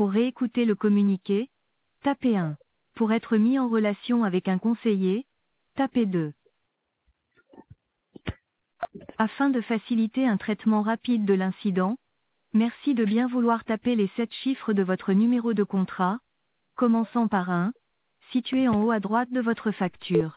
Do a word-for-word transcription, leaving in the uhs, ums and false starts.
Pour réécouter le communiqué, tapez un. Pour être mis en relation avec un conseiller, tapez deux. Afin de faciliter un traitement rapide de l'incident, merci de bien vouloir taper les sept chiffres de votre numéro de contrat, commençant par un, situé en haut à droite de votre facture.